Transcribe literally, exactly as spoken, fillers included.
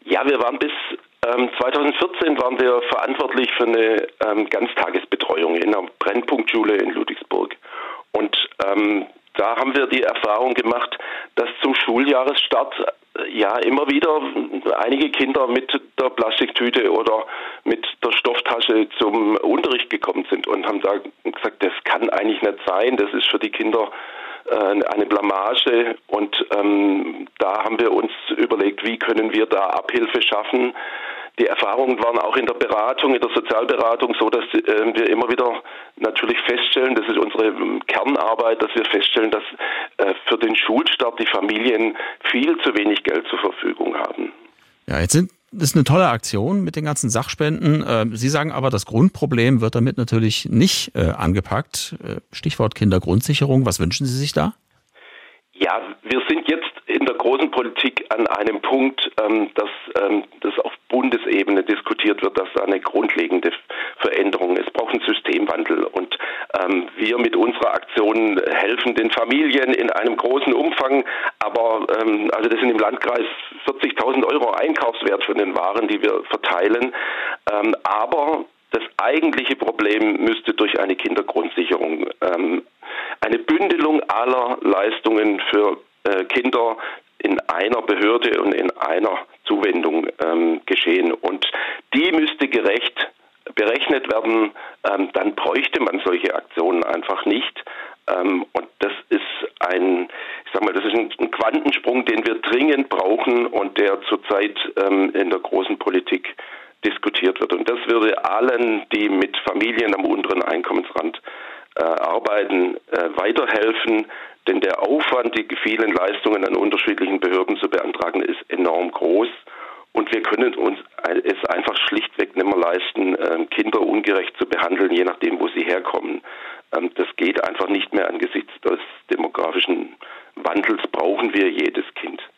Ja, wir waren bis ähm, zweitausendvierzehn waren wir verantwortlich für eine ähm, Ganztagesbetreuung in einer Brennpunktschule in Ludwigsburg. Und ähm, da haben wir die Erfahrung gemacht, dass zum Schuljahresstart äh, ja immer wieder einige Kinder mit der Plastiktüte oder mit der Stofftasche zum Unterricht gekommen sind und haben da gesagt, das kann eigentlich nicht sein, das ist für die Kinder eine Blamage, und ähm, da haben wir uns überlegt, wie können wir da Abhilfe schaffen. Die Erfahrungen waren auch in der Beratung, in der Sozialberatung so, dass äh, wir immer wieder natürlich feststellen, das ist unsere Kernarbeit, dass wir feststellen, dass äh, für den Schulstart die Familien viel zu wenig Geld zur Verfügung haben. Ja, jetzt sind das ist eine tolle Aktion mit den ganzen Sachspenden. Sie sagen aber, das Grundproblem wird damit natürlich nicht äh, angepackt. Stichwort Kindergrundsicherung. Was wünschen Sie sich da? Ja, wir sind jetzt in der großen Politik an einem Punkt, ähm, dass ähm, das auf Bundesebene diskutiert wird, dass da eine grundlegende Veränderung ist. Es braucht einen Systemwandel, und ähm, wir mit unserer Aktion helfen den Familien in einem großen Umfang, aber ähm, also das sind im Landkreis vierzigtausend Euro Einkaufswert von den Waren, die wir verteilen, ähm, aber das eigentliche Problem müsste durch eine Kindergrundsicherung, ähm, eine Bündelung aller Leistungen für äh, Kinder in einer Behörde und in einer Zuwendung ähm, geschehen. Und die müsste gerecht berechnet werden, ähm, dann bräuchte man solche Aktionen einfach nicht. Ähm, und das ist ein, ich sag mal, das ist ein, ein Quantensprung, den wir dringend brauchen und der zurzeit ähm, in der großen Politik diskutiert wird. Und das würde allen, die mit Familien am unteren Einkommensrand äh, arbeiten, äh, weiterhelfen, denn der Aufwand, die vielen Leistungen an unterschiedlichen Behörden zu beantragen, ist enorm groß, und wir können uns es einfach schlichtweg nicht mehr leisten, äh, Kinder ungerecht zu behandeln, je nachdem, wo sie herkommen. Ähm, das geht einfach nicht mehr. Angesichts des demografischen Wandels brauchen wir jedes Kind.